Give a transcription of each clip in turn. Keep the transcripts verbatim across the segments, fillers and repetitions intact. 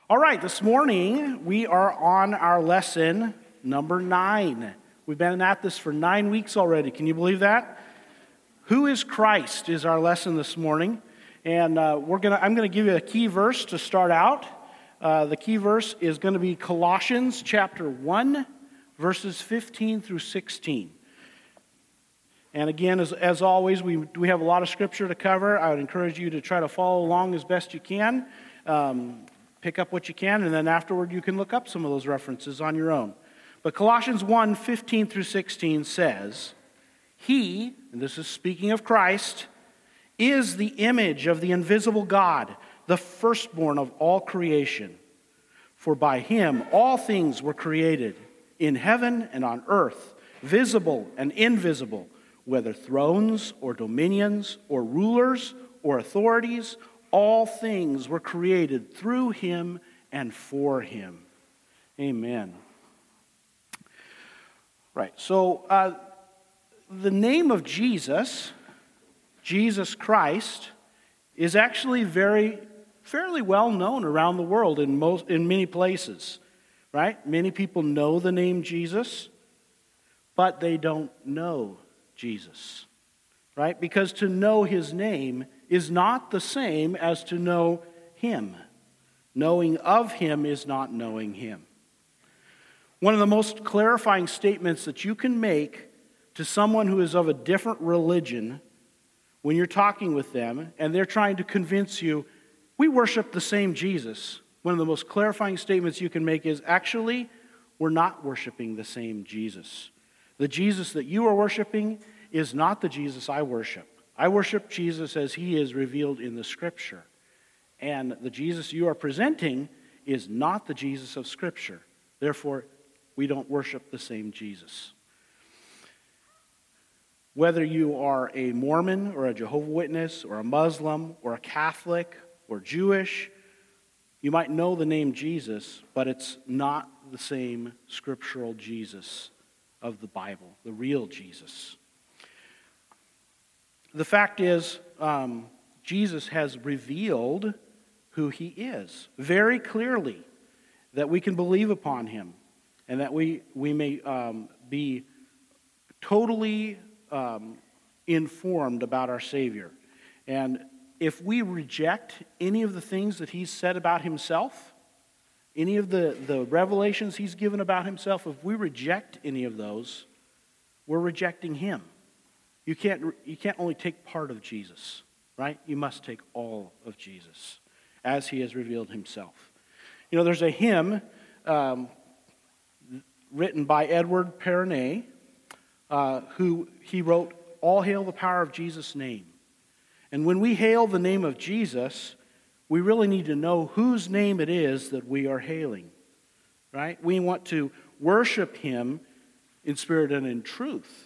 All right, this morning we are on our lesson number nine. We've been at this for nine weeks already. Can you believe that? Who is Christ is our lesson this morning. And uh, we're gonna. I'm going to give you a key verse to start out. Uh, the key verse is going to be Colossians chapter one, verses fifteen through sixteen. And again, as, as always, we, we have a lot of scripture to cover. I would encourage you to try to follow along as best you can. Um, pick up what you can, and then afterward you can look up some of those references on your own. But Colossians one, fifteen through sixteen says, He, and this is speaking of Christ, is the image of the invisible God, the firstborn of all creation. For by him all things were created, in heaven and on earth, visible and invisible, whether thrones or dominions or rulers or authorities, all things were created through him and for him. Amen. Right, so uh, the name of Jesus, Jesus Christ, is actually very, fairly well known around the world in most, in many places, right? Many people know the name Jesus, but they don't know Jesus, right? Because to know his name is not the same as to know him. Knowing of him is not knowing him. One of the most clarifying statements that you can make to someone who is of a different religion when you're talking with them and they're trying to convince you, we worship the same Jesus. One of the most clarifying statements you can make is, actually, we're not worshiping the same Jesus. The Jesus that you are worshiping is not the Jesus I worship. I worship Jesus as he is revealed in the Scripture. And the Jesus you are presenting is not the Jesus of Scripture. Therefore, we don't worship the same Jesus. Whether you are a Mormon or a Jehovah's Witness or a Muslim or a Catholic or Jewish, you might know the name Jesus, but it's not the same scriptural Jesus of the Bible, the real Jesus. The fact is, um, Jesus has revealed who he is very clearly, that we can believe upon him and that we, we may um, be totally um, informed about our Savior. And if we reject any of the things that he's said about himself, any of the, the revelations he's given about himself, if we reject any of those, we're rejecting him. You can't, you can't only take part of Jesus, right? You must take all of Jesus as he has revealed himself. You know, there's a hymn um, written by Edward Perronnet, uh, who he wrote, All Hail the Power of Jesus' Name. And when we hail the name of Jesus, we really need to know whose name it is that we are hailing, right? We want to worship him in spirit and in truth.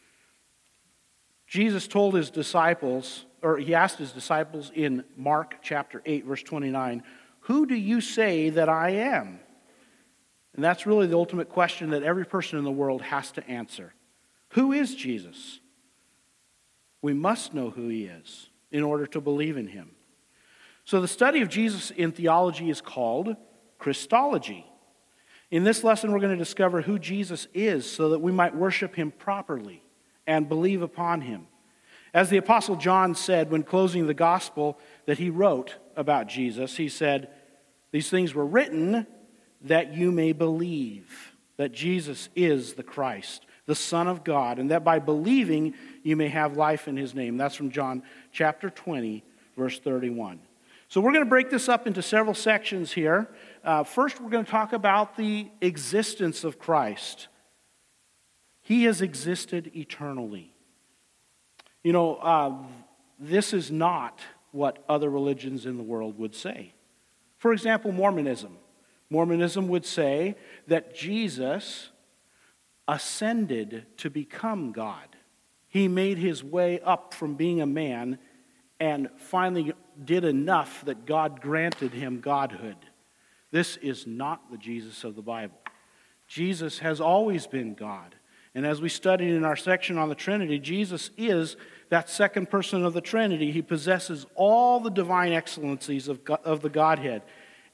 Jesus told his disciples, or he asked his disciples in Mark chapter eight, verse twenty-nine, who do you say that I am? And that's really the ultimate question that every person in the world has to answer. Who is Jesus? We must know who he is in order to believe in him. So the study of Jesus in theology is called Christology. In this lesson, we're going to discover who Jesus is so that we might worship him properly and believe upon him. As the Apostle John said when closing the gospel that he wrote about Jesus, he said, these things were written that you may believe that Jesus is the Christ, the Son of God, and that by believing you may have life in his name. That's from John chapter twenty, verse thirty-one. So we're going to break this up into several sections here. Uh, first, we're going to talk about the existence of Christ. He has existed eternally. You know, uh, this is not what other religions in the world would say. For example, Mormonism. Mormonism would say that Jesus ascended to become God. He made his way up from being a man and finally did enough that God granted him godhood. This is not the Jesus of the Bible. Jesus has always been God. And as we studied in our section on the Trinity, Jesus is that second person of the Trinity. He possesses all the divine excellencies of, God, of the Godhead.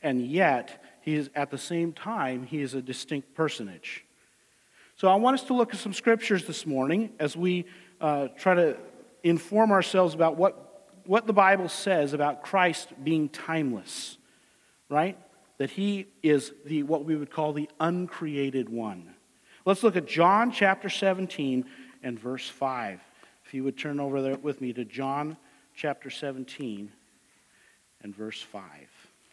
and yet he is at the same time, he is a distinct personage. So I want us to look at some scriptures this morning as we uh, try to inform ourselves about what, what the Bible says about Christ being timeless, right? That he is the what we would call the uncreated one. Let's look at John chapter seventeen and verse five. If you would turn over there with me to John chapter seventeen and verse five.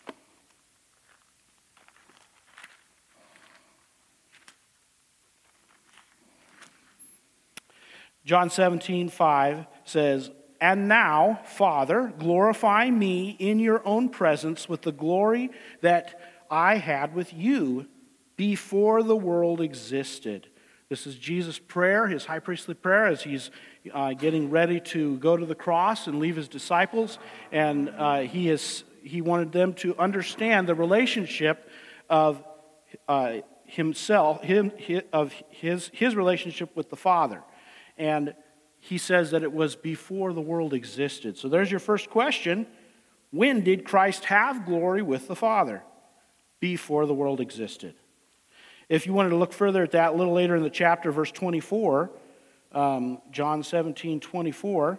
John seventeen, five says, "And now, Father, glorify me in your own presence with the glory that I had with you before the world existed." This is Jesus' prayer, his high priestly prayer, as he's uh, getting ready to go to the cross and leave his disciples. And uh, he is he wanted them to understand the relationship of uh, himself, him, his, of his his relationship with the Father. And he says that it was before the world existed. So there's your first question. When did Christ have glory with the Father? Before the world existed. If you wanted to look further at that, a little later in the chapter, verse twenty-four, um, John seventeen, twenty-four,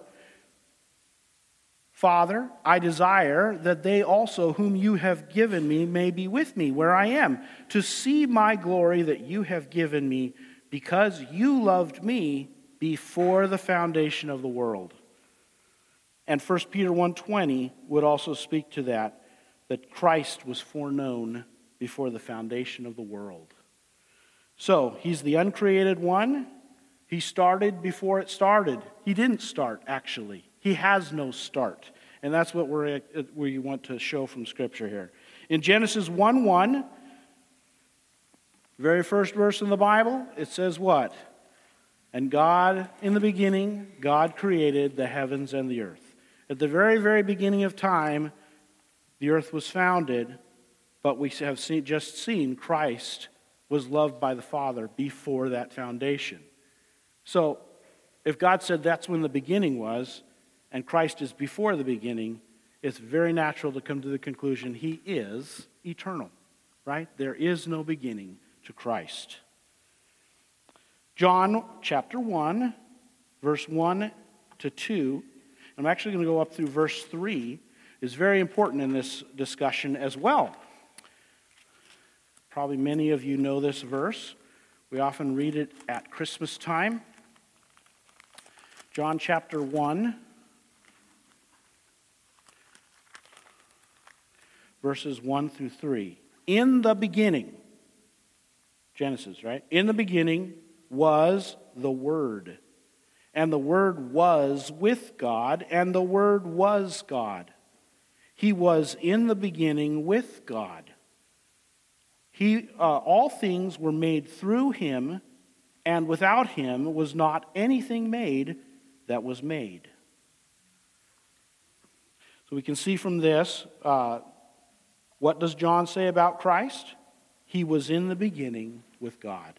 "Father, I desire that they also whom you have given me may be with me where I am, to see my glory that you have given me, because you loved me before the foundation of the world." And First Peter one twenty would also speak to that, that Christ was foreknown before the foundation of the world. So, he's the uncreated one. He started before it started. He didn't start, actually. He has no start. And that's what we're, we want to show from Scripture here. In Genesis one one, very first verse in the Bible, it says what? "And God, in the beginning, God created the heavens and the earth." At the very, very beginning of time, the earth was founded, but we have seen, just seen Christ was loved by the Father before that foundation. So, if God said that's when the beginning was, and Christ is before the beginning, it's very natural to come to the conclusion he is eternal, right? There is no beginning to Christ. John chapter one, verse one to two, I'm actually going to go up through verse three, is very important in this discussion as well. Probably many of you know this verse. We often read it at Christmas time. John chapter one, verses one through three. "In the beginning," Genesis, right? "In the beginning was the Word, and the Word was with God, and the Word was God. He was in the beginning with God. He, uh, all things were made through him, and without him was not anything made that was made." So we can see from this, uh, what does John say about Christ? He was in the beginning with God.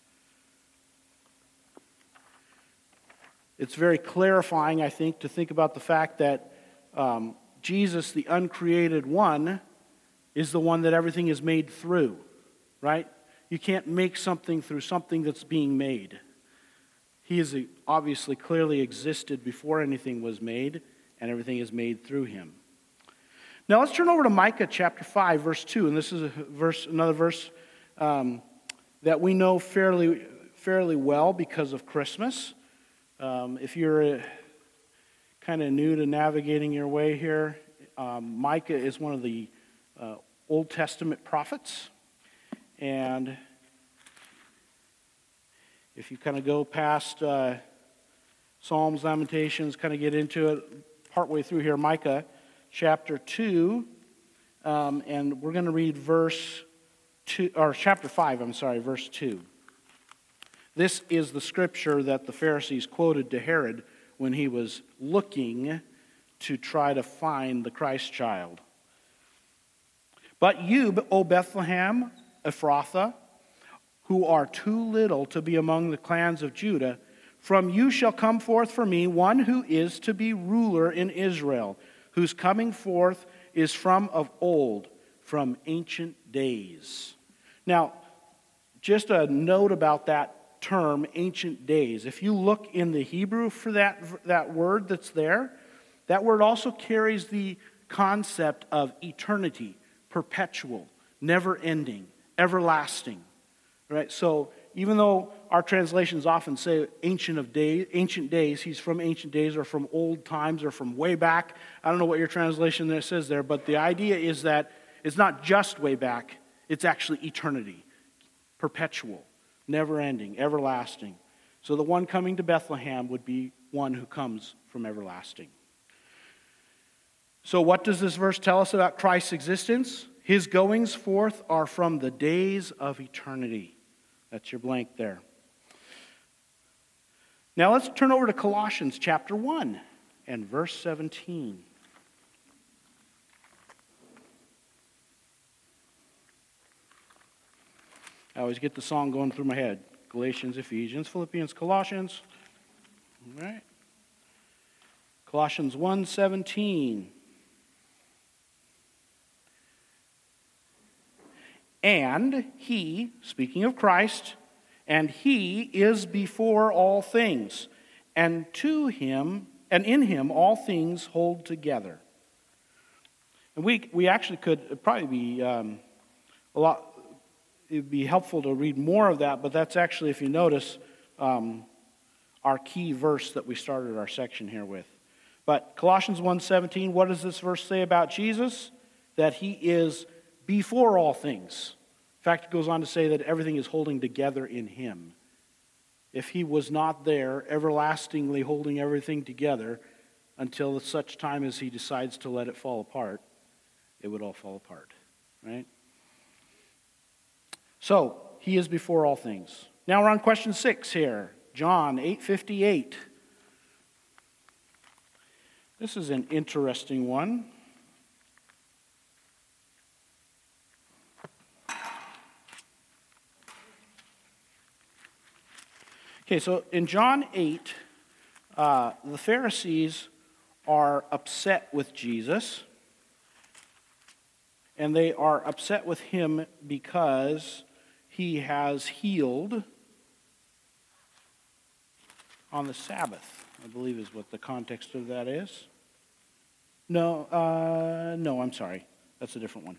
It's very clarifying, I think, to think about the fact that um, Jesus, the uncreated one, is the one that everything is made through, right? You can't make something through something that's being made. He is obviously clearly existed before anything was made, and everything is made through him. Now let's turn over to Micah chapter five, verse two, and this is a verse, another verse um, that we know fairly, fairly well because of Christmas. Um, if you're uh, kind of new to navigating your way here, um, Micah is one of the uh, Old Testament prophets. And if you kind of go past uh, Psalms, Lamentations, kind of get into it partway through here, Micah chapter two, um, and we're going to read verse two, or chapter five, I'm sorry, verse two. This is the scripture that the Pharisees quoted to Herod when he was looking to try to find the Christ child. "But you, O Bethlehem Ephrathah, who are too little to be among the clans of Judah, from you shall come forth for me one who is to be ruler in Israel, whose coming forth is from of old, from ancient days. Now, just a note about that term, ancient days. If you look in the Hebrew for that, that word that's there, that word also carries the concept of eternity, perpetual, never-ending, everlasting. Right? So even though our translations often say ancient of days, ancient days, he's from ancient days or from old times or from way back. I don't know what your translation there says there, but the idea is that it's not just way back, it's actually eternity, perpetual, never-ending, everlasting. So the one coming to Bethlehem would be one who comes from everlasting. So what does this verse tell us about Christ's existence? His goings forth are from the days of eternity. That's your blank there. Now let's turn over to Colossians chapter one and verse seventeen. I always get the song going through my head. Galatians, Ephesians, Philippians, Colossians. All right. Colossians one seventeen. And he, speaking of Christ, and he is before all things, and to him, and in him all things hold together. And we we actually could it'd probably be um, a lot. It'd be helpful to read more of that, but that's actually, if you notice, um, our key verse that we started our section here with. But Colossians one seventeen, what does this verse say about Jesus? That he is before all things. In fact, it goes on to say that everything is holding together in him. If he was not there, everlastingly holding everything together until such time as he decides to let it fall apart, it would all fall apart, right? So, he is before all things. Now we're on question six here. John eight fifty-eight. This is an interesting one. Okay, so in John eight, uh, the Pharisees are upset with Jesus. And they are upset with him because he has healed on the Sabbath, I believe is what the context of that is. No, uh, no, I'm sorry. That's a different one.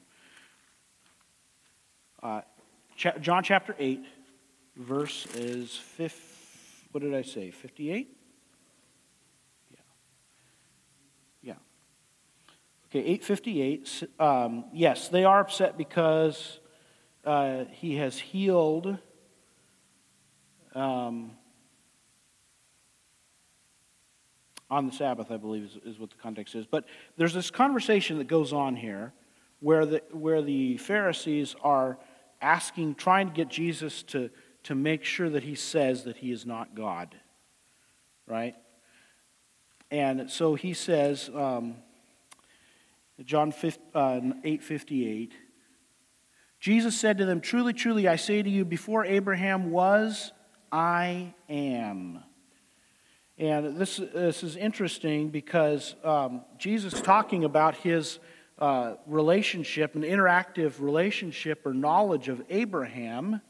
Uh, cha- John chapter eight, verse is fifth. What did I say? fifty-eight? Yeah. Yeah. Okay, eight fifty-eight. Um, yes, they are upset because uh, he has healed um, on the Sabbath, I believe, is, is what the context is. But there's this conversation that goes on here where the where the Pharisees are asking, trying to get Jesus to, to make sure that he says that he is not God, right? And so he says, um, John eight fifty-eight, Jesus said to them, "Truly, truly, I say to you, before Abraham was, I am." And this, this is interesting because um, Jesus is talking about his uh, relationship, an interactive relationship or knowledge of Abraham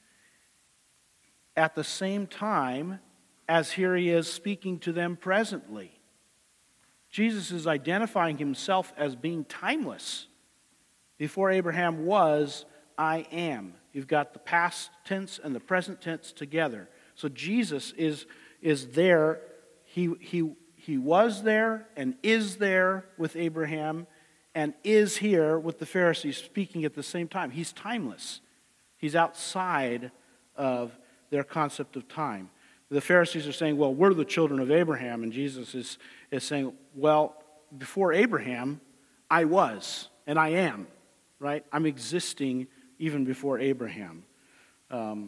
at the same time as here he is speaking to them presently. Jesus is identifying himself as being timeless. Before Abraham was, I am. You've got the past tense and the present tense together. So Jesus is, is there. He, he, he was there and is there with Abraham and is here with the Pharisees speaking at the same time. He's timeless. He's outside of their concept of time. The Pharisees are saying, well, we're the children of Abraham. And Jesus is, is saying, well, before Abraham, I was and I am, right? I'm existing even before Abraham. Um,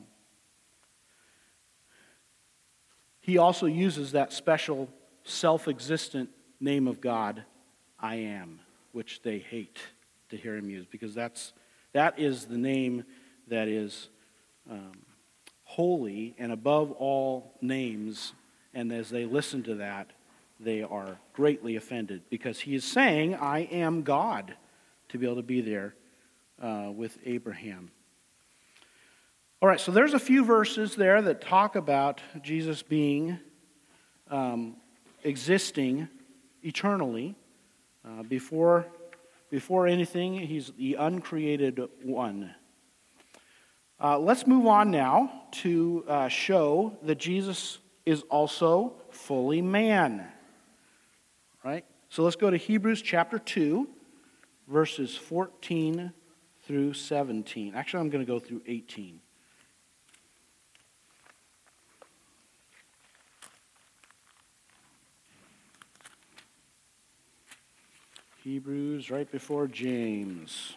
he also uses that special self-existent name of God, I am, which they hate to hear him use because that's, that is the name that is um, holy and above all names, and as they listen to that, they are greatly offended because he is saying, I am God, to be able to be there uh, with Abraham. All right, so there's a few verses there that talk about Jesus being um, existing eternally uh, before before anything. He's the uncreated one. Uh, let's move on now to uh, show that Jesus is also fully man. Right? So let's go to Hebrews chapter two, verses fourteen through seventeen. Actually, I'm going to go through eighteen. Hebrews right before James.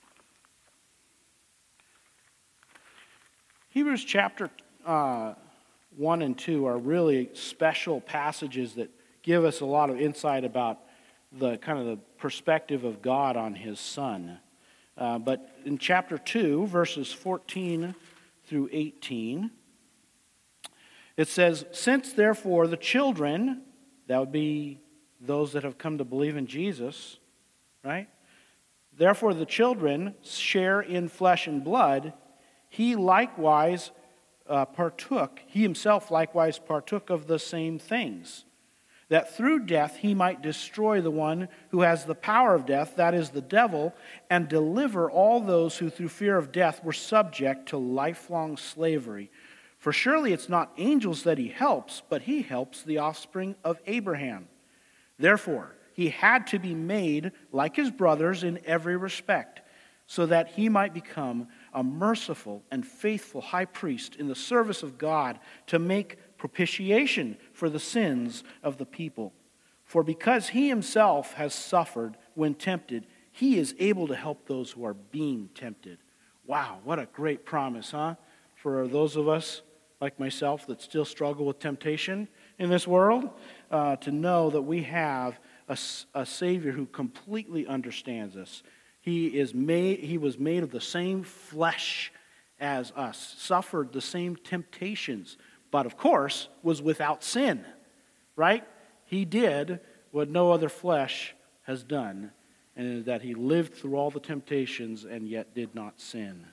Hebrews chapter uh, one and two are really special passages that give us a lot of insight about the kind of the perspective of God on his Son. Uh, but in chapter two, verses fourteen through eighteen, it says, "Since therefore the children," that would be those that have come to believe in Jesus, right? "Therefore the children share in flesh and blood, he likewise uh, partook, he himself likewise partook of the same things, that through death he might destroy the one who has the power of death, that is the devil, and deliver all those who through fear of death were subject to lifelong slavery. For surely it's not angels that he helps, but he helps the offspring of Abraham. Therefore, he had to be made like his brothers in every respect, so that he might become a merciful and faithful high priest in the service of God to make propitiation for the sins of the people. For because he himself has suffered when tempted, he is able to help those who are being tempted." Wow, what a great promise, huh? For those of us like myself that still struggle with temptation in this world, uh, to know that we have a, a Savior who completely understands us. He is made. He was made of the same flesh as us, suffered the same temptations, but of course was without sin, right? He did what no other flesh has done, and that he lived through all the temptations and yet did not sin.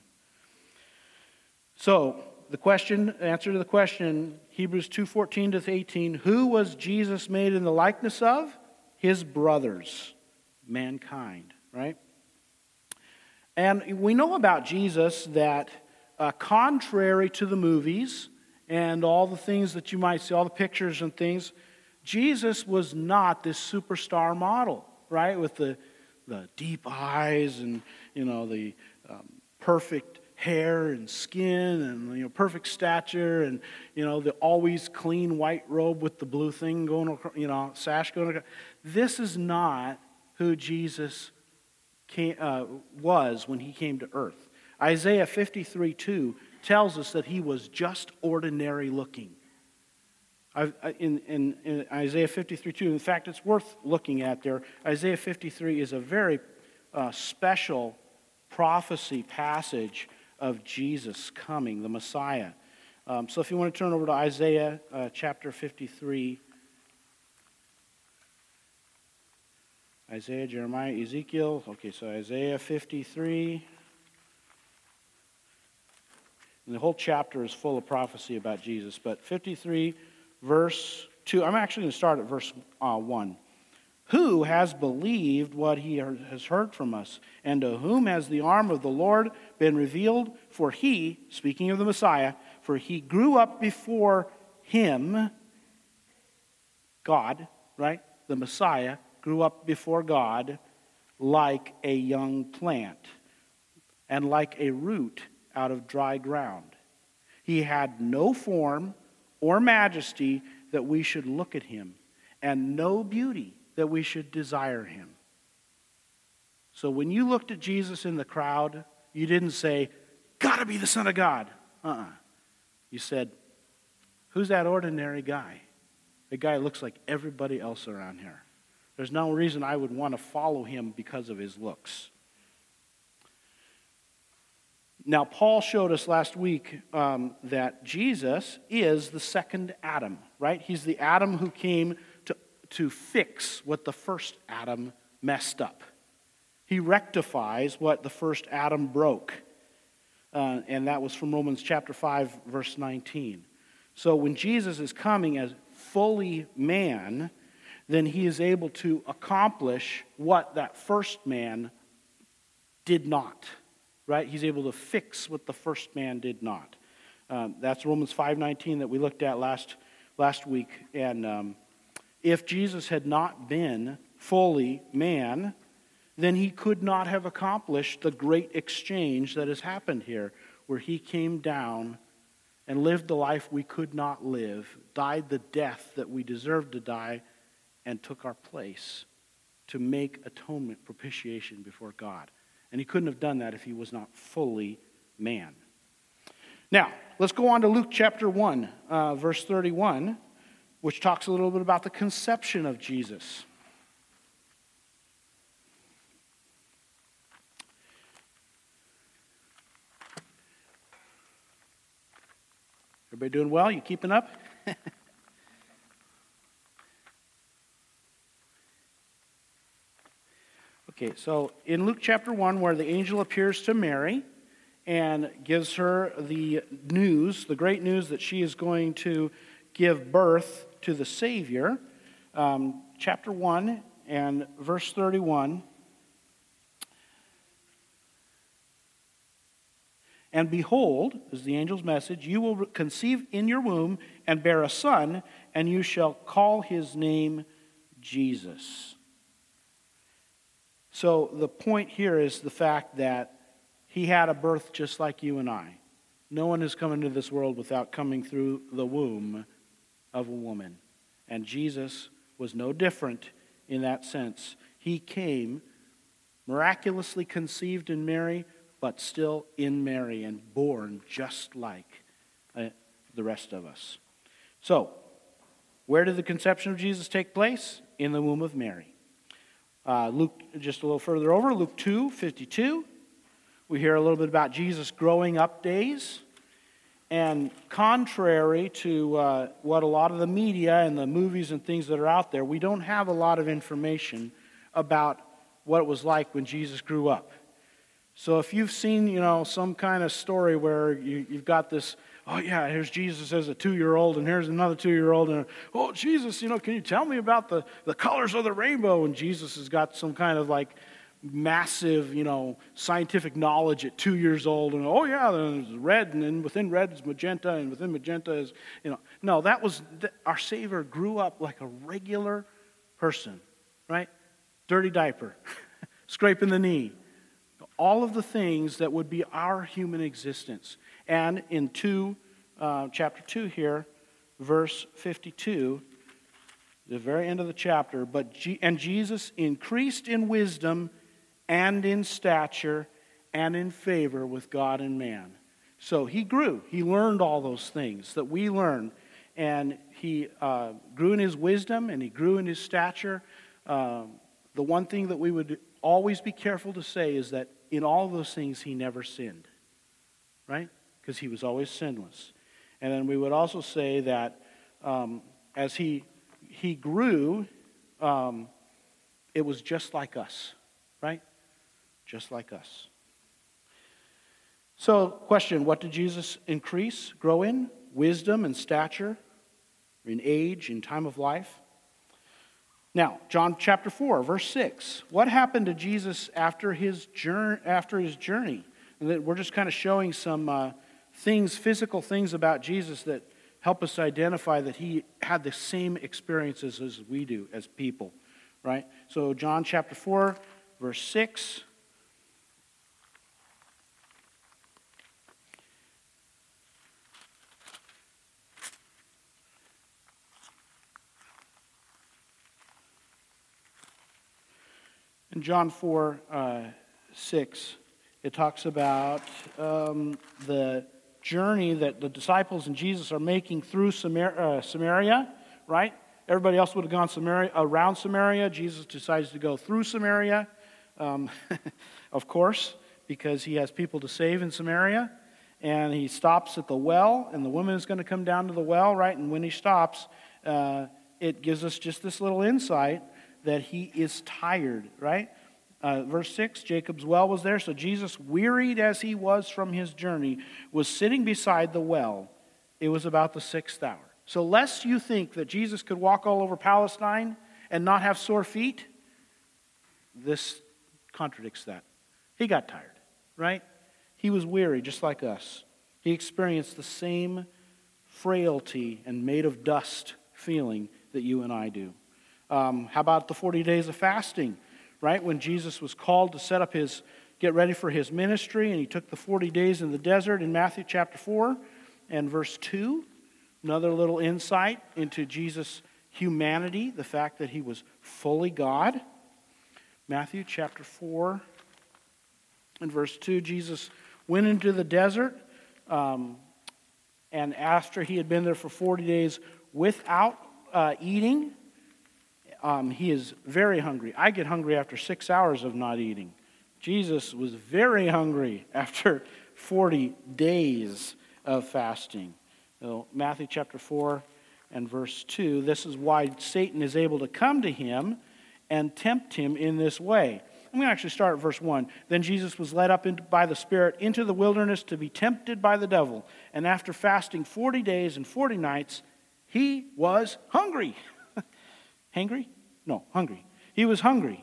So, the question, answer to the question, Hebrews two fourteen to eighteen, who was Jesus made in the likeness of? His brothers, mankind, right? And we know about Jesus that uh, contrary to the movies and all the things that you might see, all the pictures and things, Jesus was not this superstar model, right? With the, the deep eyes and, you know, the um, perfect hair and skin and, you know, perfect stature and, you know, the always clean white robe with the blue thing going across, you know, sash going across. This is not who Jesus came, uh, was when he came to earth. Isaiah fifty-three two tells us that he was just ordinary looking. I've, in, in, in Isaiah fifty-three two, in fact, it's worth looking at there. Isaiah fifty-three is a very uh, special prophecy passage of Jesus coming, the Messiah. Um, so if you want to turn over to Isaiah uh, chapter fifty-three. Isaiah, Jeremiah, Ezekiel. Okay, so Isaiah fifty-three. And the whole chapter is full of prophecy about Jesus. But fifty-three, verse two. I'm actually going to start at verse uh, one. Who has believed what he has heard from us? And to whom has the arm of the Lord been revealed? For he, speaking of the Messiah, for he grew up before him, God, right? The Messiah grew up before God like a young plant and like a root out of dry ground. He had no form or majesty that we should look at him, and no beauty that we should desire him. So when you looked at Jesus in the crowd, you didn't say, gotta be the Son of God. Uh-uh. You said, who's that ordinary guy? The guy looks like everybody else around here. There's no reason I would want to follow him because of his looks. Now, Paul showed us last week um, that Jesus is the second Adam, right? He's the Adam who came to, to fix what the first Adam messed up. He rectifies what the first Adam broke. Uh, and that was from Romans chapter five, verse nineteen. So when Jesus is coming as fully man, then he is able to accomplish what that first man did not. Right? He's able to fix what the first man did not. Um, that's Romans five nineteen that we looked at last last week. And um, if Jesus had not been fully man, then he could not have accomplished the great exchange that has happened here, where he came down and lived the life we could not live, died the death that we deserved to die, and took our place to make atonement, propitiation before God. And he couldn't have done that if he was not fully man. Now, let's go on to Luke chapter one, uh, verse thirty-one, which talks a little bit about the conception of Jesus. Everybody doing well? You keeping up? Okay, so in Luke chapter one, where the angel appears to Mary and gives her the news, the great news that she is going to give birth to the Savior, um, chapter one and verse thirty-one. And behold, is the angel's message, you will conceive in your womb and bear a son, and you shall call his name Jesus. So the point here is the fact that he had a birth just like you and I. No one has come into this world without coming through the womb of a woman. And Jesus was no different in that sense. He came miraculously conceived in Mary, but still in Mary and born just like uh, the rest of us. So, where did the conception of Jesus take place? In the womb of Mary. Uh, Luke, just a little further over, Luke two fifty-two. We hear a little bit about Jesus' growing up days. And contrary to uh, what a lot of the media and the movies and things that are out there, we don't have a lot of information about what it was like when Jesus grew up. So if you've seen, you know, some kind of story where you, you've got this, oh yeah, here's Jesus as a two-year-old, and here's another two-year-old, and oh Jesus, you know, can you tell me about the, the colors of the rainbow? And Jesus has got some kind of like massive, you know, scientific knowledge at two years old, and oh yeah, there's red, and then within red is magenta, and within magenta is, you know, no, that was, our Savior grew up like a regular person, right? Dirty diaper, scraping the knee. All of the things that would be our human existence. And in two, uh, chapter two here, verse fifty-two, the very end of the chapter, but G- and Jesus increased in wisdom and in stature and in favor with God and man. So he grew. He learned all those things that we learn. And he uh, grew in his wisdom and he grew in his stature. Uh, the one thing that we would always be careful to say is that in all those things, he never sinned, right? Because he was always sinless. And then we would also say that um, as he he grew, um, it was just like us, right? Just like us. So, question, what did Jesus increase, grow in? Wisdom and stature, in age, in time of life. Now, John chapter four, verse six. What happened to Jesus after his journey? After his journey? And we're just kind of showing some uh, things, physical things about Jesus that help us identify that he had the same experiences as we do as people, right? So John chapter four, verse six. In John four, uh, six, it talks about um, the journey that the disciples and Jesus are making through Samar- uh, Samaria, right? Everybody else would have gone Samaria, around Samaria. Jesus decides to go through Samaria, um, of course, because he has people to save in Samaria. And he stops at the well, and the woman is going to come down to the well, right? And when he stops, uh, it gives us just this little insight that he is tired, right? Uh, verse six, Jacob's well was there, so Jesus, wearied as he was from his journey, was sitting beside the well. It was about the sixth hour. So lest you think that Jesus could walk all over Palestine and not have sore feet, this contradicts that. He got tired, right? He was weary just like us. He experienced the same frailty and made of dust feeling that you and I do. Um, how about the forty days of fasting? Right, when Jesus was called to set up his, get ready for his ministry, and he took the forty days in the desert in Matthew chapter four and verse two. Another little insight into Jesus' humanity, the fact that he was fully God. Matthew chapter four and verse two, Jesus went into the desert, um, and after he had been there for forty days without uh, eating, Um, he is very hungry. I get hungry after six hours of not eating. Jesus was very hungry after forty days of fasting. So, Matthew chapter four and verse two, this is why Satan is able to come to him and tempt him in this way. I'm going to actually start at verse one. Then Jesus was led up into, by the Spirit into the wilderness to be tempted by the devil. And after fasting forty days and forty nights, he was hungry. Hangry? No, hungry. He was hungry.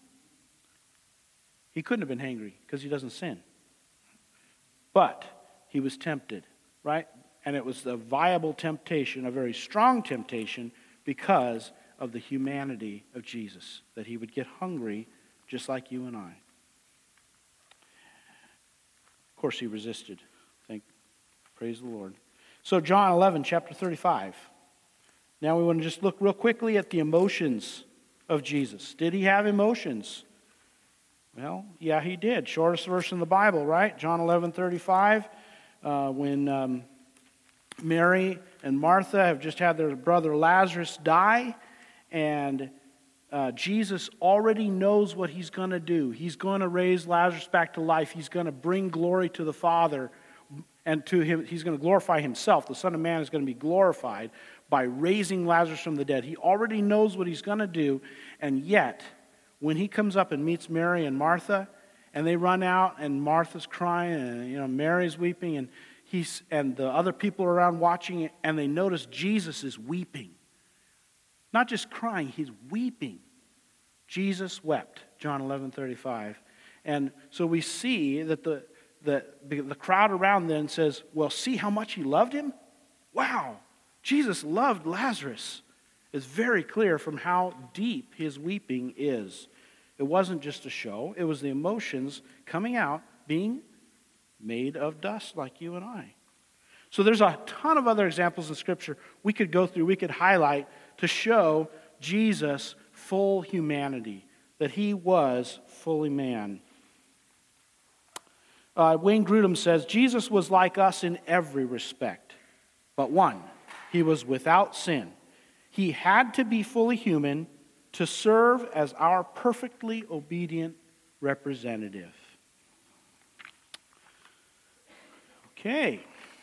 He couldn't have been hangry because he doesn't sin. But he was tempted, right? And it was a viable temptation, a very strong temptation, because of the humanity of Jesus, that he would get hungry just like you and I. Of course, he resisted. Thank, praise the Lord. So John eleven, chapter thirty-five. Now we want to just look real quickly at the emotions of Jesus. Did he have emotions? Well, yeah, he did. Shortest verse in the Bible, right? John eleven thirty-five. Uh, when um, Mary and Martha have just had their brother Lazarus die, and uh, Jesus already knows what he's going to do. He's going to raise Lazarus back to life. He's going to bring glory to the Father, and to him, he's going to glorify himself. The Son of Man is going to be glorified by raising Lazarus from the dead. He already knows what he's going to do, and yet, when he comes up and meets Mary and Martha, and they run out, and Martha's crying, and you know Mary's weeping, and he's and the other people are around watching it, and they notice Jesus is weeping. Not just crying, he's weeping. Jesus wept, John eleven thirty-five. And so we see that the, the, the crowd around then says, well, see how much he loved him? Wow, Jesus loved Lazarus. It's very clear from how deep his weeping is. It wasn't just a show. It was the emotions coming out, being made of dust like you and I. So there's a ton of other examples in Scripture we could go through, we could highlight to show Jesus' full humanity, that he was fully man. Uh, Wayne Grudem says, Jesus was like us in every respect, but one, he was without sin. He had to be fully human to serve as our perfectly obedient representative. Okay.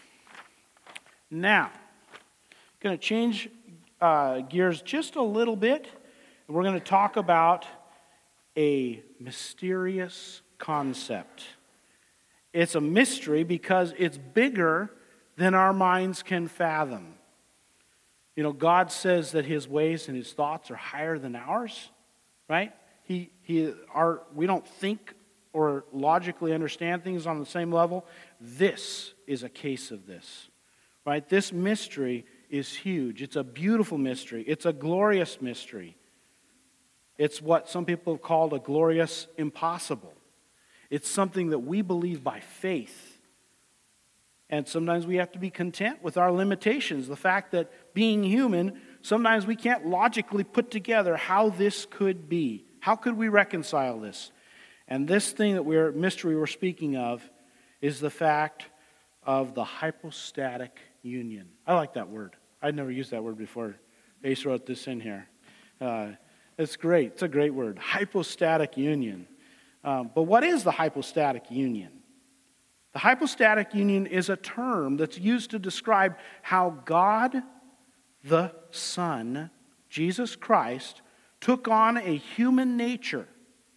Now, going to change uh, gears just a little bit. We're going to talk about a mysterious concept. It's a mystery because it's bigger than our minds can fathom. You know, God says that his ways and his thoughts are higher than ours, right? He, he, our, we don't think or logically understand things on the same level. This is a case of this, right? This mystery is huge. It's a beautiful mystery. It's a glorious mystery. It's what some people have called a glorious impossible. It's something that we believe by faith. And sometimes we have to be content with our limitations. The fact that being human, sometimes we can't logically put together how this could be. How could we reconcile this? And this thing that we're, mystery we're speaking of is the fact of the hypostatic union. I like that word. I'd never used that word before. Ace wrote this in here. Uh, it's great. It's a great word. Hypostatic union. Um, but what is the hypostatic union? The hypostatic union is a term that's used to describe how God, the Son, Jesus Christ, took on a human nature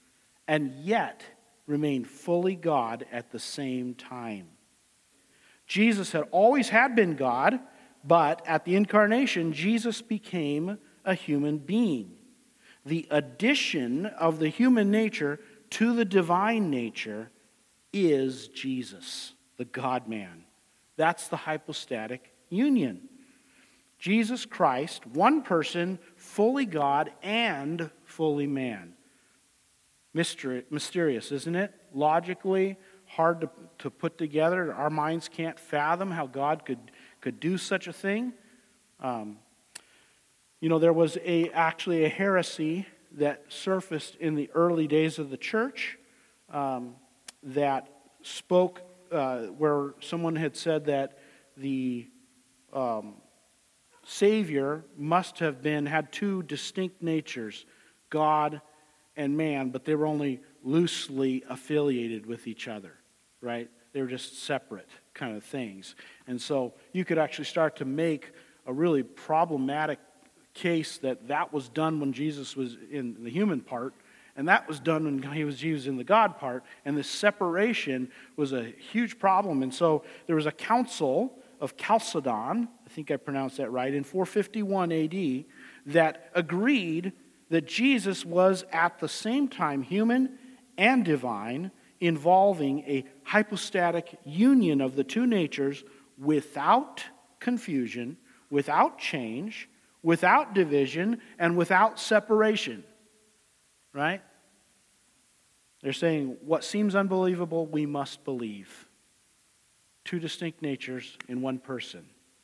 and yet remained fully God at the same time. Jesus had always had been God, but at the incarnation, Jesus became a human being. The addition of the human nature to the divine nature is Jesus, the God-man. That's the hypostatic union. Jesus Christ, one person, fully God and fully man. Mystery, mysterious, isn't it? Logically, hard to, to put together. Our minds can't fathom how God could, could do such a thing. Um, you know, there was a actually a heresy that surfaced in the early days of the church um, that spoke, uh, where someone had said that the um, Savior must have been, had two distinct natures, God and man, but they were only loosely affiliated with each other, right? They were just separate kind of things. And so you could actually start to make a really problematic case that that was done when Jesus was in the human part, and that was done when he was used in the God part, and this separation was a huge problem. And so there was a council of Chalcedon, I think I pronounced that right, in four fifty-one A D, that agreed that Jesus was at the same time human and divine, involving a hypostatic union of the two natures without confusion, without change, without division, and without separation. Right? They're saying, what seems unbelievable, we must believe. Two distinct natures in one person.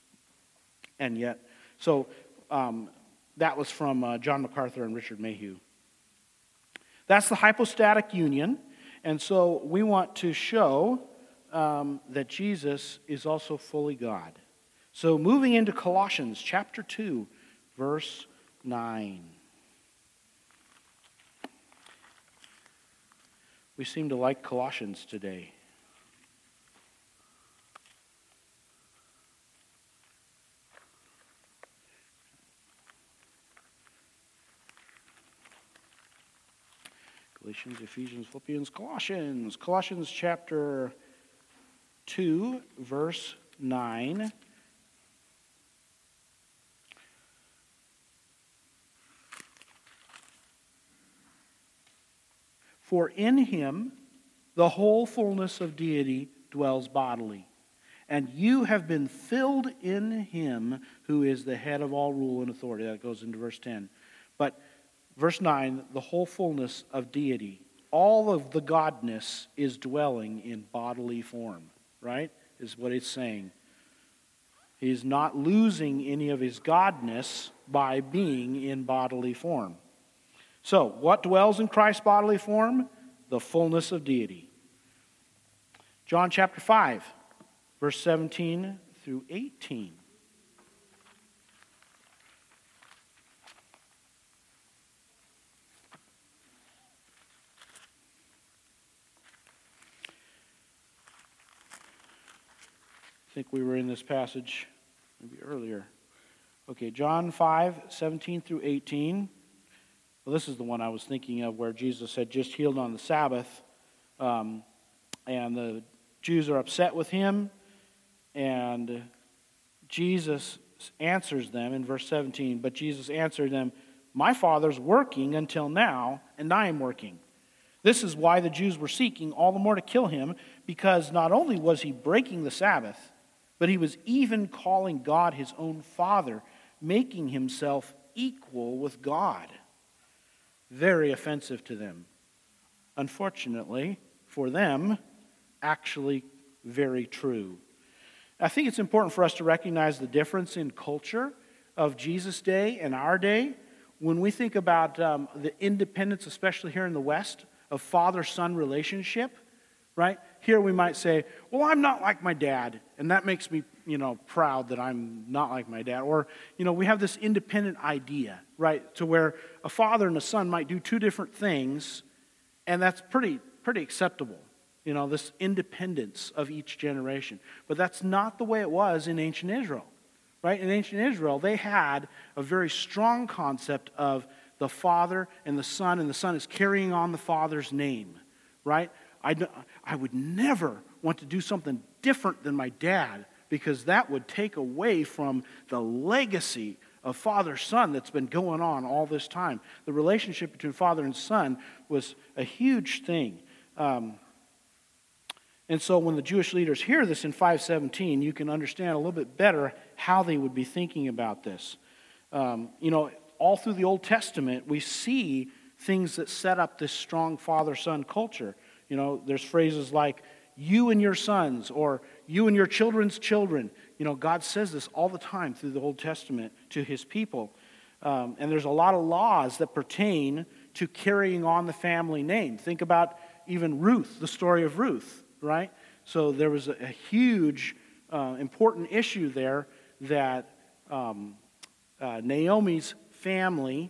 And yet, so um, that was from uh, John MacArthur and Richard Mayhew. That's the hypostatic union. And so we want to show um, that Jesus is also fully God. So moving into Colossians chapter two, verse nine. We seem to like Colossians today. Galatians, Ephesians, Philippians, Colossians. Colossians chapter two, verse nine. For in him the whole fullness of deity dwells bodily, and you have been filled in him who is the head of all rule and authority. That goes into verse ten. But verse nine, the whole fullness of deity, all of the godness is dwelling in bodily form, right? Is what it's saying. He's not losing any of his godness by being in bodily form. So, what dwells in Christ's bodily form? The fullness of deity. John chapter five, verse seventeen through eighteen. I think we were in this passage maybe earlier. Okay, John five, seventeen through eighteen. Well, this is the one I was thinking of where Jesus had just healed on the Sabbath, um, and the Jews are upset with him, and Jesus answers them in verse seventeen, but Jesus answered them, my Father's working until now, and I am working. This is why the Jews were seeking all the more to kill him, because not only was he breaking the Sabbath, but he was even calling God his own Father, making himself equal with God. Very offensive to them. Unfortunately, for them, actually very true. I think it's important for us to recognize the difference in culture of Jesus' day and our day. When we think about um, the independence, especially here in the West, of father-son relationship, right? Here we might say, well, I'm not like my dad, and that makes me, you know, proud that I'm not like my dad. Or, you know, we have this independent idea, right, to where a father and a son might do two different things, and that's pretty, pretty acceptable, you know, this independence of each generation. But that's not the way it was in ancient Israel, right? In ancient Israel, they had a very strong concept of the Father and the Son, and the Son is carrying on the Father's name, right? I, I would never want to do something different than my dad, because that would take away from the legacy of father-son that's been going on all this time. The relationship between father and son was a huge thing. Um, and so when the Jewish leaders hear this in five seventeen, you can understand a little bit better how they would be thinking about this. Um, you know, all through the Old Testament, we see things that set up this strong father-son culture. You know, there's phrases like, you and your sons, or you and your children's children. You know, God says this all the time through the Old Testament to his people. Um, and there's a lot of laws that pertain to carrying on the family name. Think about even Ruth, the story of Ruth, right? So there was a, a huge, uh, important issue there that um, uh, Naomi's family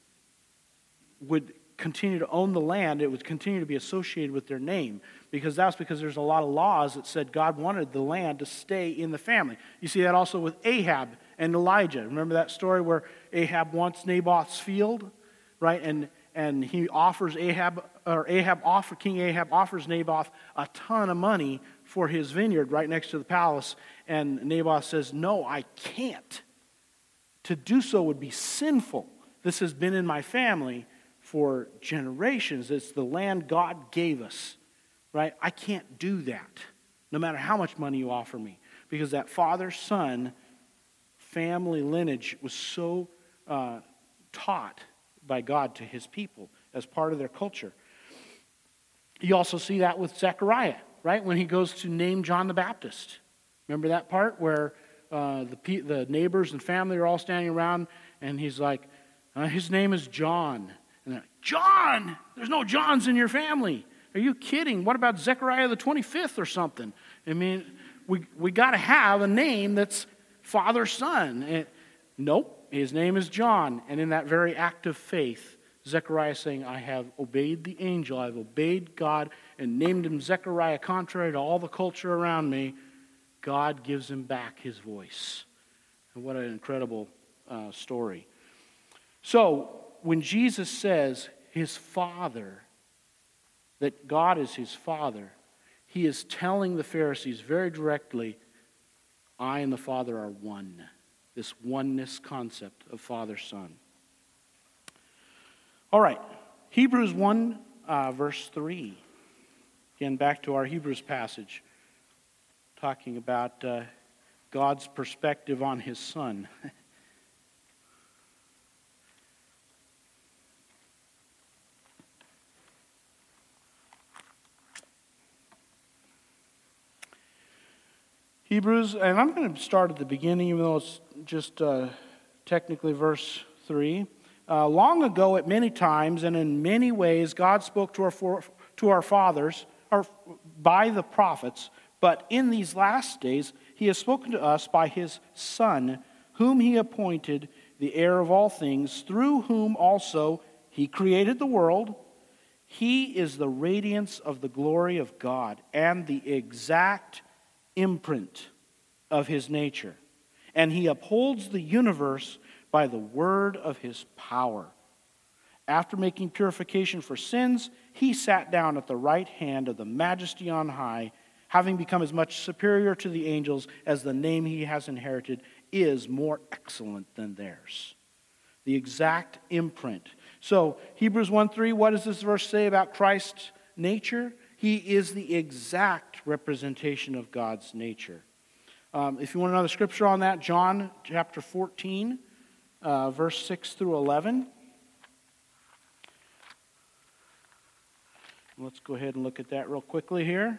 would continue to own the land. It would continue to be associated with their name, because that's because there's a lot of laws that said God wanted the land to stay in the family. You see that also with Ahab and Elijah. Remember that story where Ahab wants Naboth's field, right? And and he offers Ahab, or Ahab offer King Ahab offers Naboth a ton of money for his vineyard right next to the palace, and Naboth says, "No, I can't. To do so would be sinful. This has been in my family for generations. It's the land God gave us, right? I can't do that, no matter how much money you offer me, because that father-son family lineage was so uh, taught by God to his people as part of their culture." You also see that with Zechariah, right? When he goes to name John the Baptist. Remember that part where uh, the, the neighbors and family are all standing around, and he's like, uh, his name is John. And they're like, John! There's no Johns in your family. Are you kidding? What about Zechariah the twenty-fifth or something? I mean, we we got to have a name that's father-son. And, nope, his name is John. And in that very act of faith, Zechariah is saying, I have obeyed the angel, I've obeyed God, and named him Zechariah, contrary to all the culture around me. God gives him back his voice. And what an incredible uh, story. So, when Jesus says his Father, that God is his Father, he is telling the Pharisees very directly, I and the Father are one. This oneness concept of Father-Son. All right, Hebrews one, uh, verse three. Again, back to our Hebrews passage, talking about uh, God's perspective on his Son. Hebrews, and I'm going to start at the beginning, even though it's just uh, technically verse three. Uh, long ago, at many times and in many ways, God spoke to our for, to our fathers or by the prophets, but in these last days, he has spoken to us by his Son, whom he appointed the heir of all things, through whom also he created the world. He is the radiance of the glory of God and the exact imprint of his nature, and he upholds the universe by the word of his power. After making purification for sins, he sat down at the right hand of the Majesty on high, having become as much superior to the angels as the name he has inherited is more excellent than theirs. The exact imprint. So Hebrews one three, what does this verse say about Christ's nature? He is the exact representation of God's nature. Um, if you want another scripture on that, John chapter fourteen, uh, verse six through eleven. Let's go ahead and look at that real quickly here.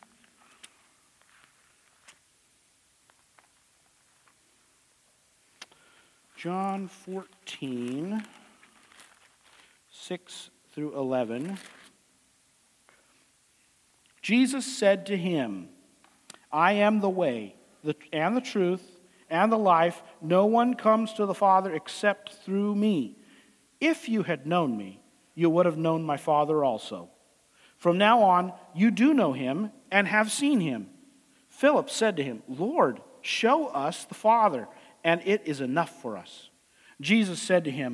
John fourteen, six through eleven. Jesus said to him, I am the way, the, and the truth, and the life. No one comes to the Father except through me. If you had known me, you would have known my Father also. From now on, you do know him and have seen him. Philip said to him, Lord, show us the Father, and it is enough for us. Jesus said to him,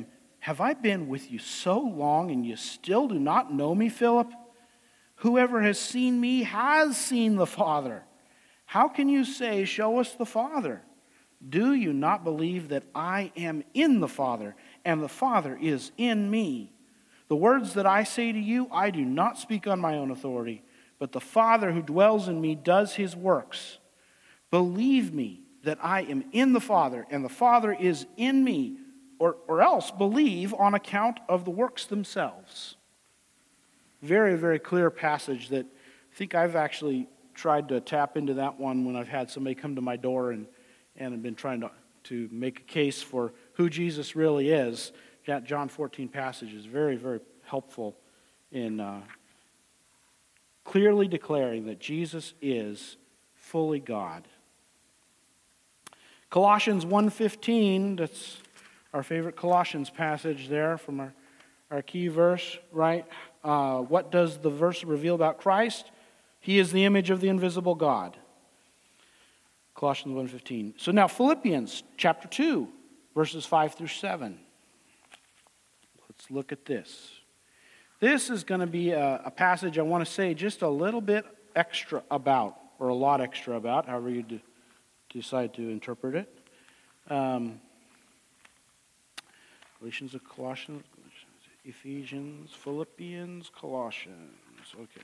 Have I been with you so long and you still do not know me, Philip? Whoever has seen me has seen the Father. How can you say, 'Show us the Father'? Do you not believe that I am in the Father, and the Father is in me? The words that I say to you, I do not speak on my own authority, but the Father who dwells in me does his works. Believe me that I am in the Father, and the Father is in me, or, or else believe on account of the works themselves." Very, very clear passage that I think I've actually tried to tap into that one when I've had somebody come to my door and, and have been trying to, to make a case for who Jesus really is. That John fourteen passage is very, very helpful in uh, clearly declaring that Jesus is fully God. Colossians one fifteen, that's our favorite Colossians passage there from our, our key verse, right? Uh, what does the verse reveal about Christ? He is the image of the invisible God. Colossians one fifteen. So now Philippians chapter two, verses five through seven. Let's look at this. This is going to be a, a passage I want to say just a little bit extra about, or a lot extra about, however you do, decide to interpret it. Um, Galatians, Colossians, Ephesians, Philippians, Colossians. Okay.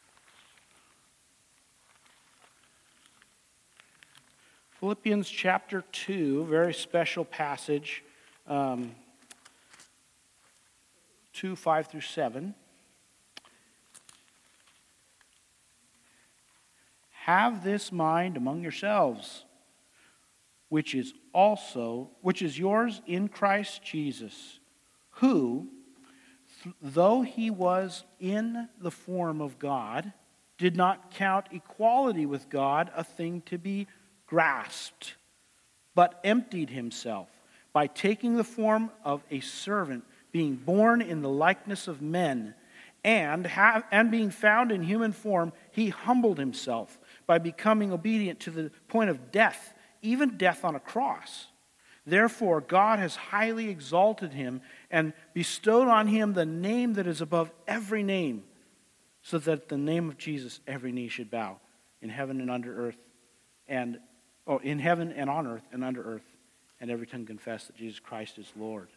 Philippians chapter two, very special passage. Um, two, five through seven. Have this mind among yourselves, which is also, which is yours in Christ Jesus, who, th- though he was in the form of God, did not count equality with God a thing to be grasped, but emptied himself by taking the form of a servant, being born in the likeness of men, and have, and being found in human form, he humbled himself by becoming obedient to the point of death, even death on a cross. Therefore, God has highly exalted him and bestowed on him the name that is above every name, so that at the name of Jesus every knee should bow, in heaven and under earth, and oh, in heaven and on earth and under earth, and every tongue confess that Jesus Christ is Lord,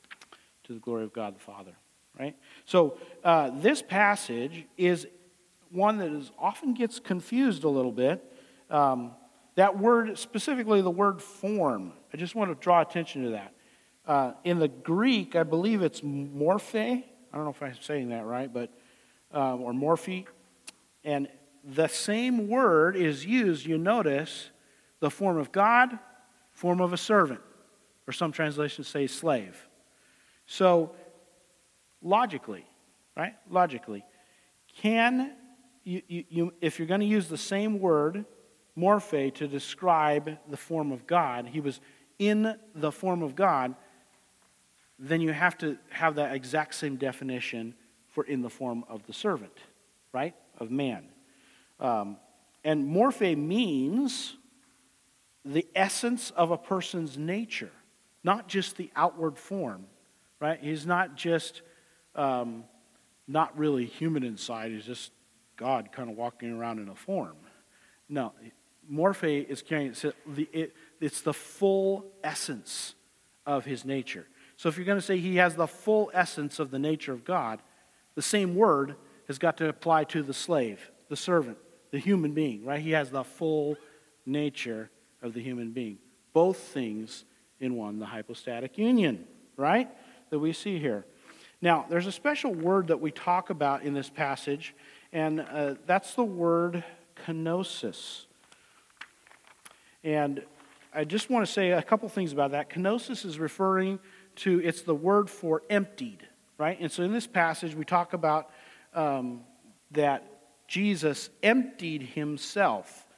to the glory of God the Father. Right? So uh, this passage is one that is often gets confused a little bit. Um, that word, specifically the word form, I just want to draw attention to that. Uh, in the Greek, I believe it's morphe. I don't know if I'm saying that right, but uh, or morphe. And the same word is used, you notice, the form of God, form of a servant, or some translations say slave. So, logically, right? Logically, can you, you, you if you're going to use the same word, morphe, to describe the form of God, he was in the form of God, then you have to have that exact same definition for in the form of the servant, right? Of man. Um, and morphe means the essence of a person's nature, not just the outward form. Right? He's not just um, not really human inside. He's just God kind of walking around in a form. No, morphe is carrying the it, it's the full essence of his nature. So if you're going to say he has the full essence of the nature of God, the same word has got to apply to the slave, the servant, the human being. Right? He has the full nature of the human being. Both things in one, the hypostatic union. Right? That we see here. Now, there's a special word that we talk about in this passage, and uh, that's the word kenosis. And I just want to say a couple things about that. Kenosis is referring to, it's the word for emptied, right? And so in this passage, we talk about um, that Jesus emptied himself.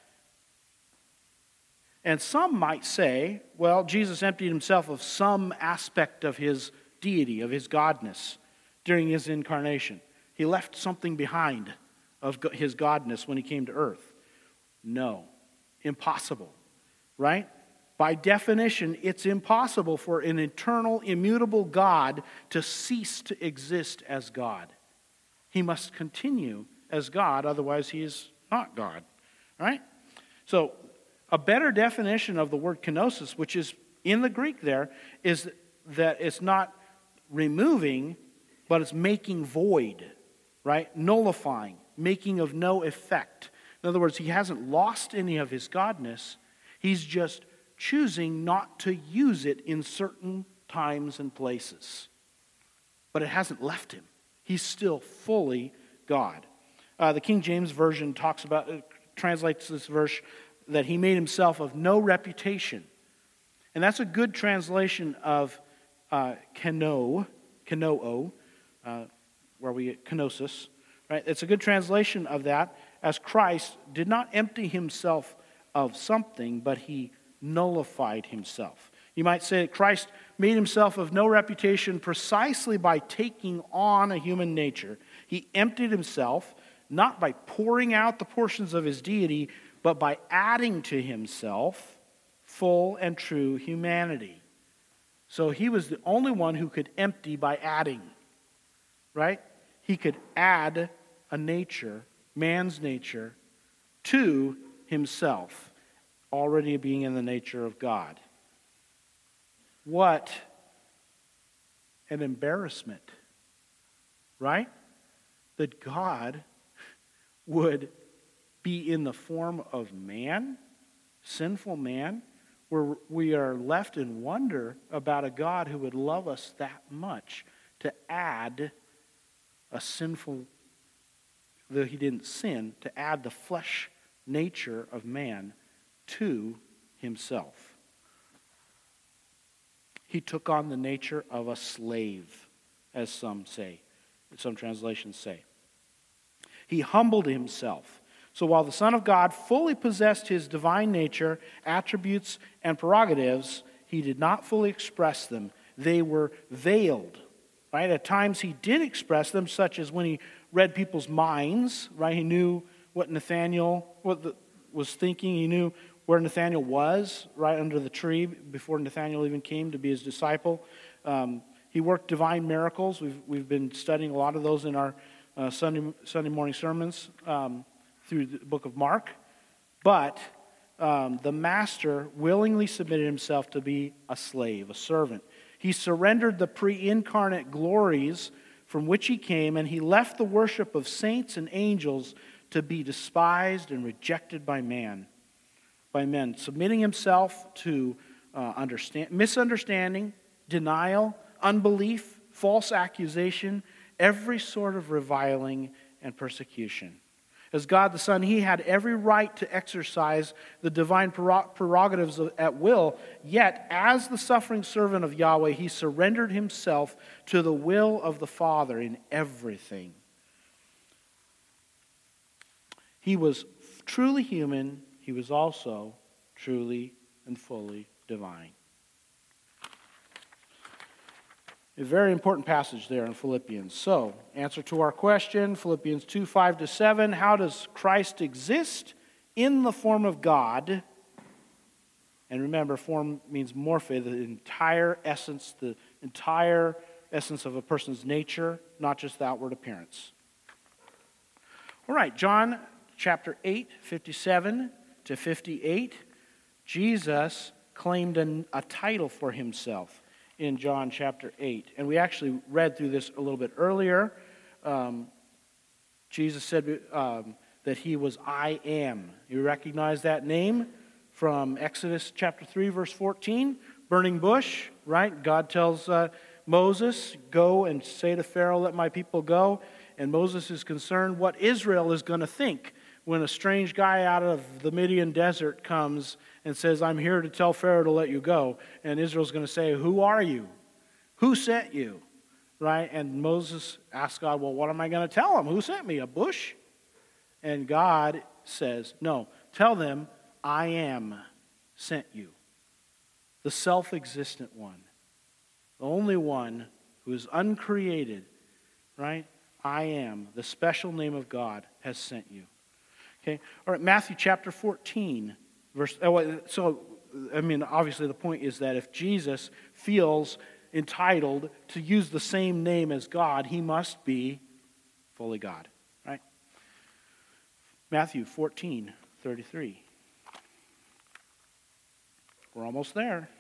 And some might say, well, Jesus emptied himself of some aspect of his deity, of his godness during his incarnation. He left something behind of his godness when he came to earth. No. Impossible. Right? By definition, it's impossible for an eternal, immutable God to cease to exist as God. He must continue as God, otherwise he is not God. Right? So, a better definition of the word kenosis, which is in the Greek there, is that it's not removing, but it's making void, right? Nullifying, making of no effect. In other words, he hasn't lost any of his godness. He's just choosing not to use it in certain times and places. But it hasn't left him. He's still fully God. Uh, the King James Version talks about, uh, translates this verse, that he made himself of no reputation. And that's a good translation of uh, keno, kenoo, uh, where we get kenosis. Right? It's a good translation of that, as Christ did not empty himself of something, but he nullified himself. You might say that Christ made himself of no reputation precisely by taking on a human nature. He emptied himself, not by pouring out the portions of his deity, but by adding to himself full and true humanity. So he was the only one who could empty by adding, right? He could add a nature, man's nature, to himself, already being in the nature of God. What an embarrassment, right? That God would be in the form of man, sinful man, where we are left in wonder about a God who would love us that much to add a sinful, though he didn't sin, to add the flesh nature of man to himself. He took on the nature of a slave, as some say, some translations say. He humbled himself. So while the Son of God fully possessed his divine nature, attributes, and prerogatives, he did not fully express them. They were veiled. Right? At times he did express them, such as when he read people's minds. Right? He knew what Nathanael what the, was thinking. He knew where Nathanael was, right under the tree, before Nathanael even came to be his disciple. Um, he worked divine miracles. We've we've been studying a lot of those in our uh, Sunday Sunday morning sermons um, through the book of Mark. But um, the master willingly submitted himself to be a slave, a servant. He surrendered the pre-incarnate glories from which he came, and he left the worship of saints and angels to be despised and rejected by man, by men, submitting himself to uh, understand, misunderstanding, denial, unbelief, false accusation, every sort of reviling and persecution. As God the Son, he had every right to exercise the divine prerogatives at will, yet as the suffering servant of Yahweh, he surrendered himself to the will of the Father in everything. He was truly human. He was also truly and fully divine. A very important passage there in Philippians. So, answer to our question, Philippians two, five to seven. How does Christ exist? In the form of God. And remember, form means morphe, the entire essence, the entire essence of a person's nature, not just the outward appearance. All right, John chapter eight, fifty-seven to fifty-eight. Jesus claimed an, a title for himself in John chapter eight. And we actually read through this a little bit earlier. Um, Jesus said um, that he was I am. You recognize that name from Exodus chapter three, verse fourteen. Burning bush, right? God tells uh, Moses, go and say to Pharaoh, let my people go. And Moses is concerned what Israel is going to think when a strange guy out of the Midian desert comes and says, I'm here to tell Pharaoh to let you go. And Israel's going to say, who are you? Who sent you? Right? And Moses asks God, well, what am I going to tell him? Who sent me? A bush? And God says, no, tell them, I am sent you. The self-existent one. The only one who is uncreated, right? I am, the special name of God, has sent you. Okay. All right, Matthew chapter fourteen. Verse, oh, so I mean, obviously the point is that if Jesus feels entitled to use the same name as God, he must be fully God, right? Matthew fourteen thirty-three. We're almost there.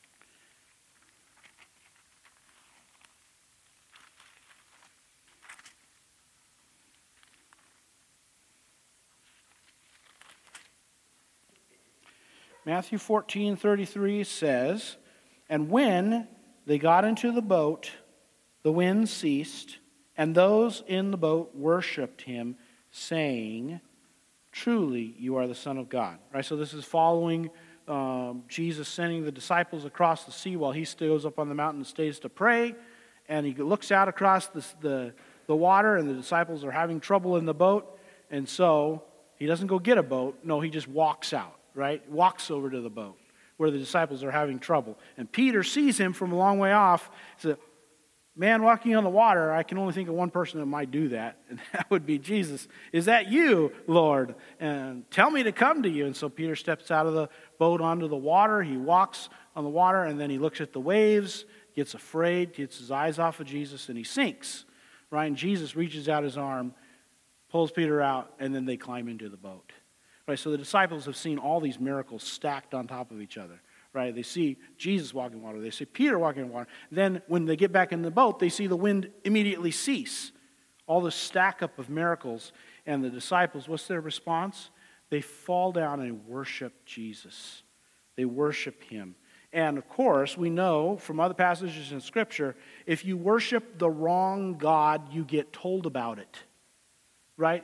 Matthew fourteen thirty-three says, "And when they got into the boat, the wind ceased, and those in the boat worshipped him, saying, 'Truly, you are the Son of God.'" Right. So this is following um, Jesus sending the disciples across the sea while he goes up on the mountain and stays to pray, and he looks out across the the, the water, and the disciples are having trouble in the boat, and so he doesn't go get a boat. No, he just walks out. Right? Walks over to the boat where the disciples are having trouble. And Peter sees him from a long way off. He said, "Man walking on the water, I can only think of one person that might do that, and that would be Jesus. Is that you, Lord? And tell me to come to you." And so Peter steps out of the boat onto the water. He walks on the water, and then he looks at the waves, gets afraid, gets his eyes off of Jesus, and he sinks. Right? And Jesus reaches out his arm, pulls Peter out, and then they climb into the boat. Right, so the disciples have seen all these miracles stacked on top of each other. Right? They see Jesus walking on water. They see Peter walking on water. Then when they get back in the boat, they see the wind immediately cease. All this stack up of miracles. And the disciples, what's their response? They fall down and worship Jesus. They worship him. And of course, we know from other passages in Scripture, if you worship the wrong God, you get told about it. Right?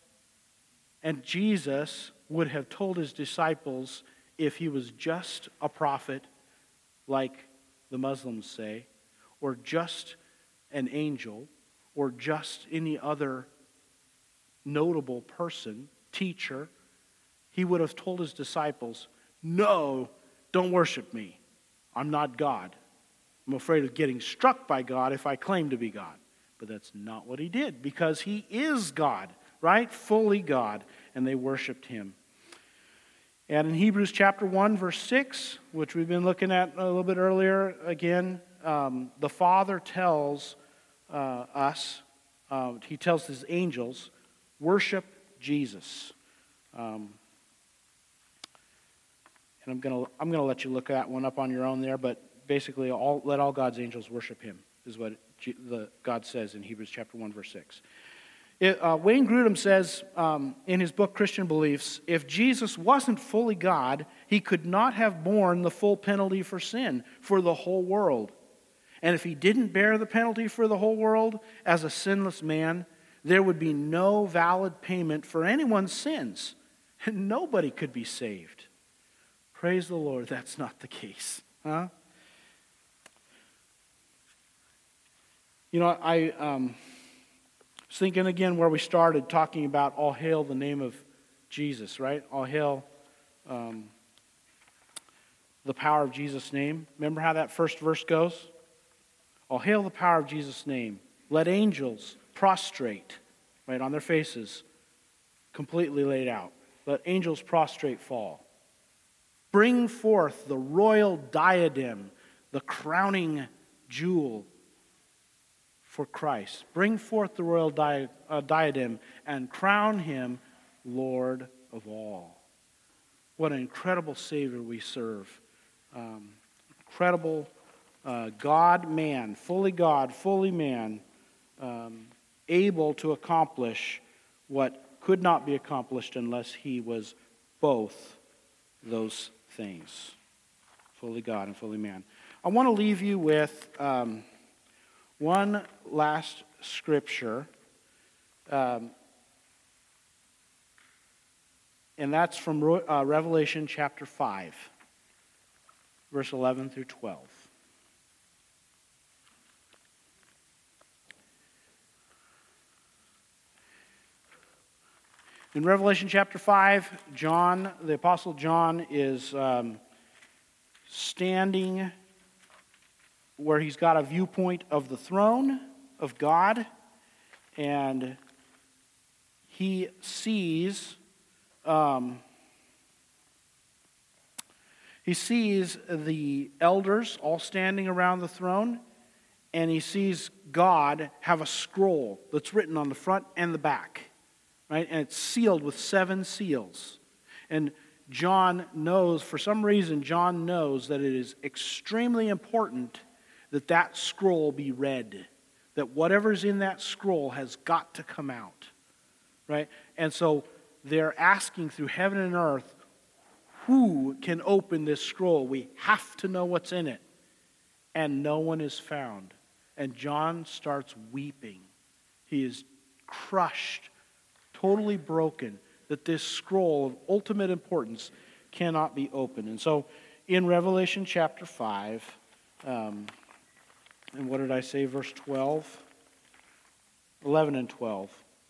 And Jesus would have told his disciples, if he was just a prophet, like the Muslims say, or just an angel, or just any other notable person, teacher, he would have told his disciples, "No, don't worship me. I'm not God. I'm afraid of getting struck by God if I claim to be God." But that's not what he did, because he is God. Right? Fully God. And they worshiped him. And in Hebrews chapter one, verse six, which we've been looking at a little bit earlier, again, um, the Father tells uh, us, uh, he tells his angels, worship Jesus. Um, and I'm going to I'm going to let you look that one up on your own there, but basically, all, let all God's angels worship him, is what G- the, God says in Hebrews chapter one, verse six. It, uh, Wayne Grudem says um, in his book Christian Beliefs, if Jesus wasn't fully God, he could not have borne the full penalty for sin for the whole world. And if he didn't bear the penalty for the whole world as a sinless man, there would be no valid payment for anyone's sins, and nobody could be saved. Praise the Lord, that's not the case. Huh? You know, I... Um, I was thinking again where we started talking about all hail the name of Jesus, right? All hail um, the power of Jesus' name. Remember how that first verse goes? All hail the power of Jesus' name. Let angels prostrate, right, on their faces, completely laid out. Let angels prostrate fall. Bring forth the royal diadem, the crowning jewel for Christ. Bring forth the royal di- uh, diadem and crown him Lord of all. What an incredible Savior we serve. Um, incredible uh, God-man, fully God, fully man, um, able to accomplish what could not be accomplished unless he was both those things. Fully God and fully man. I want to leave you with... Um, One last scripture, um, and that's from uh, Revelation chapter five, verse eleven through twelve. In Revelation chapter five, John, the Apostle John, is um, standing where he's got a viewpoint of the throne of God, and he sees um, He sees the elders all standing around the throne, and he sees God have a scroll that's written on the front and the back, right? And it's sealed with seven seals. And John knows, for some reason, John knows that it is extremely important that that scroll be read, that whatever's in that scroll has got to come out, right? And so they're asking through heaven and earth, who can open this scroll? We have to know what's in it. And no one is found. And John starts weeping. He is crushed, totally broken, that this scroll of ultimate importance cannot be opened. And so in Revelation chapter five, um, and what did I say, verse twelve? eleven and twelve.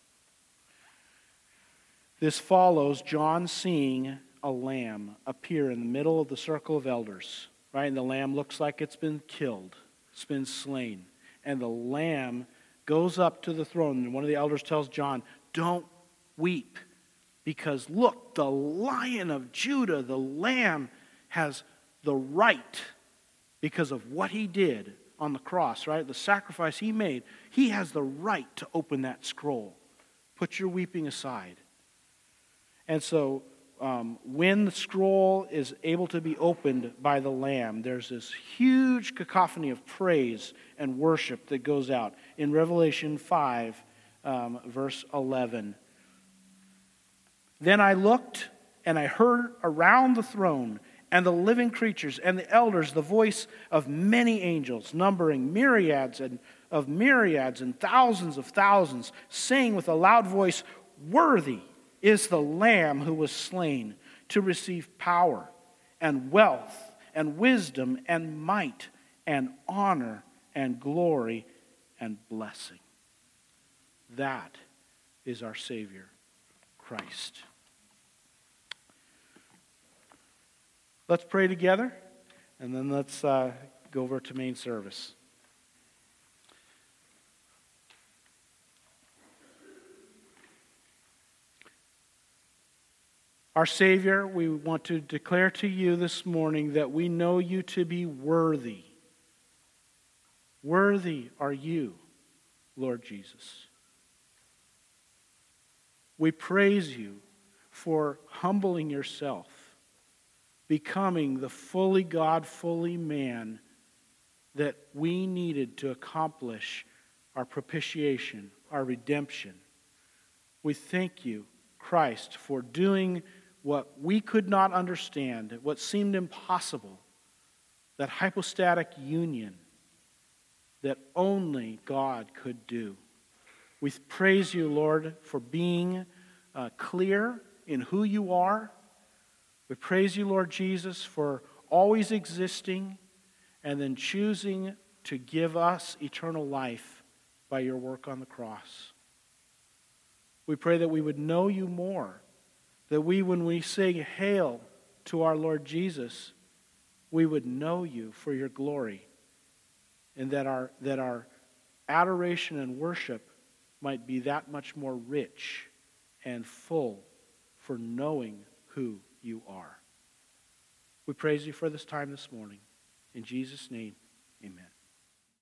This follows John seeing a lamb appear in the middle of the circle of elders, right? And the lamb looks like it's been killed, it's been slain. And the lamb goes up to the throne, and one of the elders tells John, don't weep, because look, the Lion of Judah, the lamb, has the right, because of what he did on the cross, right? The sacrifice he made, he has the right to open that scroll. Put your weeping aside. And so um, when the scroll is able to be opened by the Lamb, there's this huge cacophony of praise and worship that goes out. In Revelation five, um, verse eleven. Then I looked, and I heard around the throne and the living creatures and the elders the voice of many angels, numbering myriads and of myriads and thousands of thousands, saying with a loud voice, worthy is the Lamb who was slain to receive power and wealth and wisdom and might and honor and glory and blessing. That is our Savior, Christ. Let's pray together, and then let's uh, go over to main service. Our Savior, we want to declare to you this morning that we know you to be worthy. Worthy are you, Lord Jesus. We praise you for humbling yourself, becoming the fully God, fully man that we needed to accomplish our propitiation, our redemption. We thank you, Christ, for doing what we could not understand, what seemed impossible, that hypostatic union that only God could do. We praise you, Lord, for being uh, clear in who you are. We praise you, Lord Jesus, for always existing and then choosing to give us eternal life by your work on the cross. We pray that we would know you more, that we, when we say hail to our Lord Jesus, we would know you for your glory, and that our, that our adoration and worship might be that much more rich and full for knowing who you are. We praise you for this time this morning. In Jesus' name, amen.